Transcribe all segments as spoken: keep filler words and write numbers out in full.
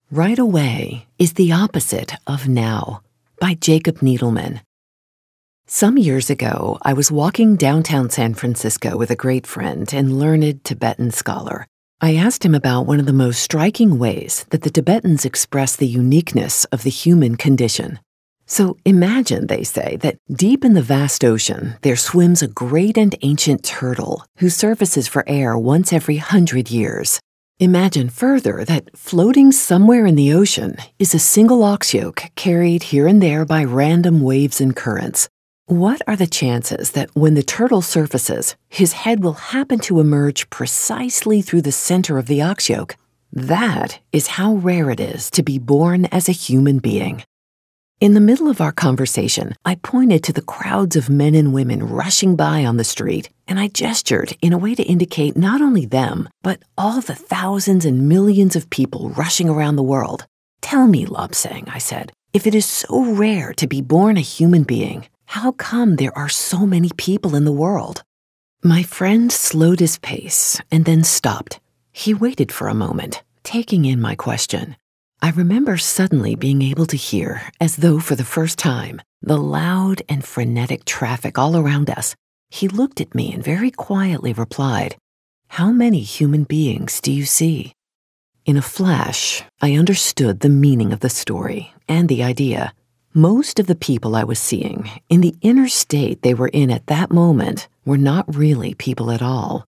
Right away is the opposite of now, by Jacob Needleman. Some years ago, I was walking downtown San Francisco with a great friend and learned Tibetan scholar. I asked him about one of the most striking ways that the Tibetans express the uniqueness of the human condition. So imagine, they say, that deep in the vast ocean, there swims a great and ancient turtle who surfaces for air once every hundred years. Imagine further that floating somewhere in the ocean is a single ox yoke carried here and there by random waves and currents. What are the chances that when the turtle surfaces, his head will happen to emerge precisely through the center of the ox yoke? That is how rare it is to be born as a human being. In the middle of our conversation, I pointed to the crowds of men and women rushing by on the street, and I gestured in a way to indicate not only them, but all the thousands and millions of people rushing around the world. Tell me, Lobsang, I said, if it is so rare to be born a human being, how come there are so many people in the world? My friend slowed his pace and then stopped. He waited for a moment, taking in my question. I remember suddenly being able to hear, as though for the first time, the loud and frenetic traffic all around us. He looked at me and very quietly replied, "How many human beings do you see?" In a flash, I understood the meaning of the story and the idea. Most of the people I was seeing, in the inner state they were in at that moment, were not really people at all.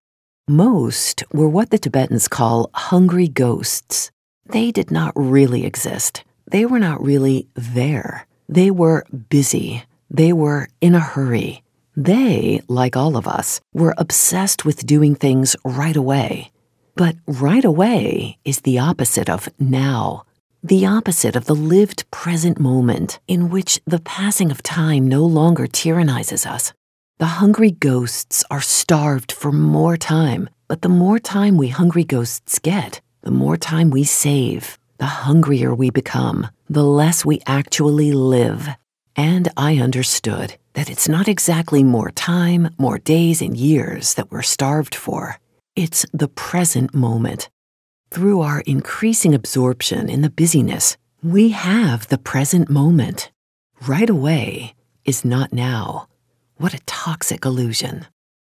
Most were what the Tibetans call hungry ghosts. They did not really exist. They were not really there. They were busy. They were in a hurry. They, like all of us, were obsessed with doing things right away. But right away is the opposite of now, the opposite of the lived present moment in which the passing of time no longer tyrannizes us. The hungry ghosts are starved for more time, but the more time we hungry ghosts get, the more time we save, the hungrier we become, the less we actually live. And I understood that it's not exactly more time, more days and years that we're starved for. It's the present moment. Through our increasing absorption in the busyness, we have the present moment. Right away is not now. What a toxic illusion.